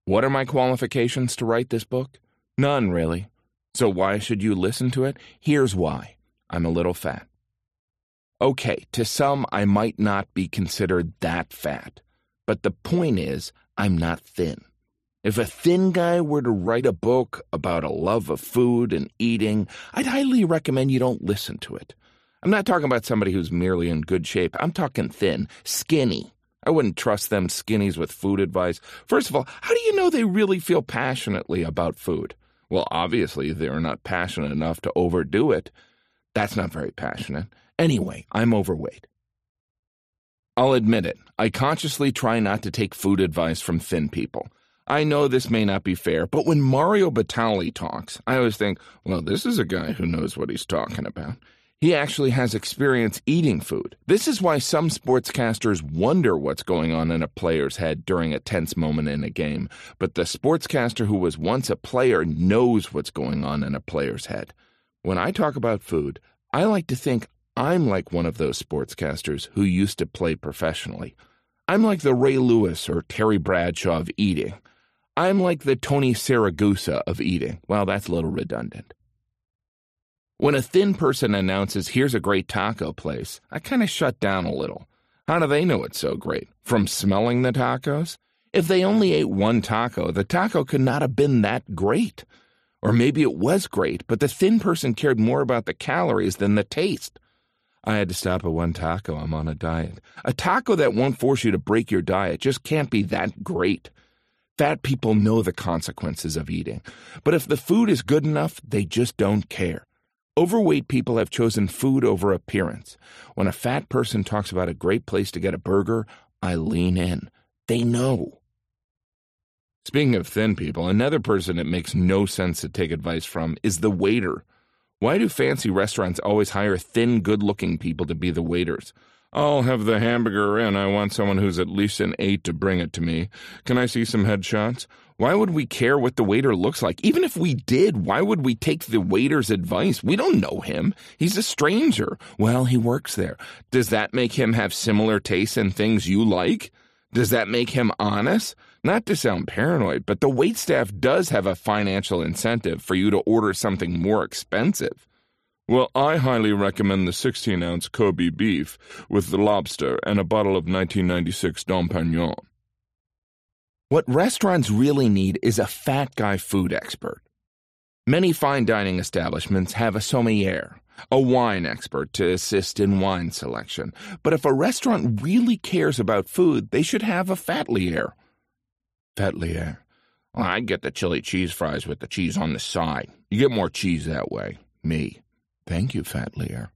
What are my qualifications to write this book? None, really. So why should you listen to it? Here's why. I'm a little fat. Okay, to some, I might not be considered that fat. But the point is, I'm not thin. If a thin guy were to write a book about a love of food and eating, I'd highly recommend you don't listen to it. I'm not talking about somebody who's merely in good shape. I'm talking thin, skinny. I wouldn't trust them skinnies with food advice. First of all, how do you know they really feel passionately about food? Well, obviously, they're not passionate enough to overdo it. That's not very passionate. Anyway, I'm overweight. I'll admit it. I consciously try not to take food advice from thin people. I know this may not be fair, but when Mario Batali talks, I always think, well, this is a guy who knows what he's talking about. He actually has experience eating food. This is why some sportscasters wonder what's going on in a player's head during a tense moment in a game. But the sportscaster who was once a player knows what's going on in a player's head. When I talk about food, I like to think I'm like one of those sportscasters who used to play professionally. I'm like the Ray Lewis or Terry Bradshaw of eating. I'm like the Tony Saragusa of eating. Well, that's a little redundant. When a thin person announces, here's a great taco place, I kind of shut down a little. How do they know it's so great? From smelling the tacos? If they only ate one taco, the taco could not have been that great. Or maybe it was great, but the thin person cared more about the calories than the taste. I had to stop at one taco. I'm on a diet. A taco that won't force you to break your diet just can't be that great. Fat people know the consequences of eating. But if the food is good enough, they just don't care. Overweight people have chosen food over appearance. When a fat person talks about a great place to get a burger, I lean in. They know. Speaking of thin people, another person it makes no sense to take advice from is the waiter. Why do fancy restaurants always hire thin, good-looking people to be the waiters? I'll have the hamburger and I want someone who's at least an 8 to bring it to me. Can I see some headshots? Why would we care what the waiter looks like? Even if we did, why would we take the waiter's advice? We don't know him. He's a stranger. Well, he works there. Does that make him have similar tastes in things you like? Does that make him honest? Not to sound paranoid, but the waitstaff does have a financial incentive for you to order something more expensive. Well, I highly recommend the 16-ounce Kobe beef with the lobster and a bottle of 1996 Dom Pérignon. What restaurants really need is a fat guy food expert. Many fine dining establishments have a sommelier, a wine expert to assist in wine selection. But if a restaurant really cares about food, they should have a fatlier. Fatlier. Well, I get the chili cheese fries with the cheese on the side. You get more cheese that way. Me. Thank you, fatlier.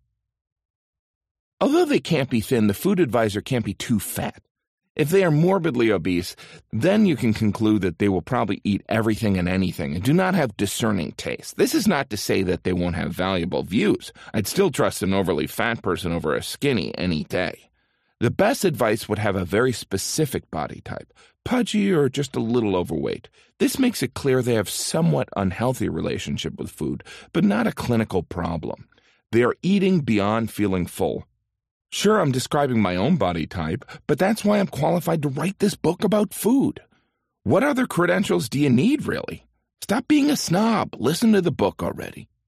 Although they can't be thin, the food advisor can't be too fat. If they are morbidly obese, then you can conclude that they will probably eat everything and anything and do not have discerning taste. This is not to say that they won't have valuable views. I'd still trust an overly fat person over a skinny any day. The best advice would have a very specific body type, pudgy or just a little overweight. This makes it clear they have somewhat unhealthy relationship with food, but not a clinical problem. They are eating beyond feeling full. Sure, I'm describing my own body type, but that's why I'm qualified to write this book about food. What other credentials do you need, really? Stop being a snob. Listen to the book already.